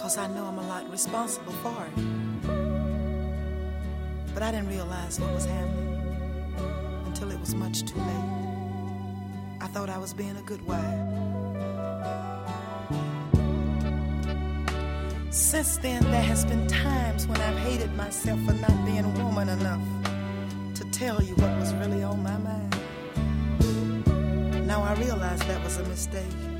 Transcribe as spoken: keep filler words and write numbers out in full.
'cause I know I'm a lot responsible for it. But I didn't realize what was happening until it was much too late. I thought I was being a good wife. Since then, there has been times when I've hated myself for not being woman enough to tell you what was really on my mind. Now I realize that was a mistake.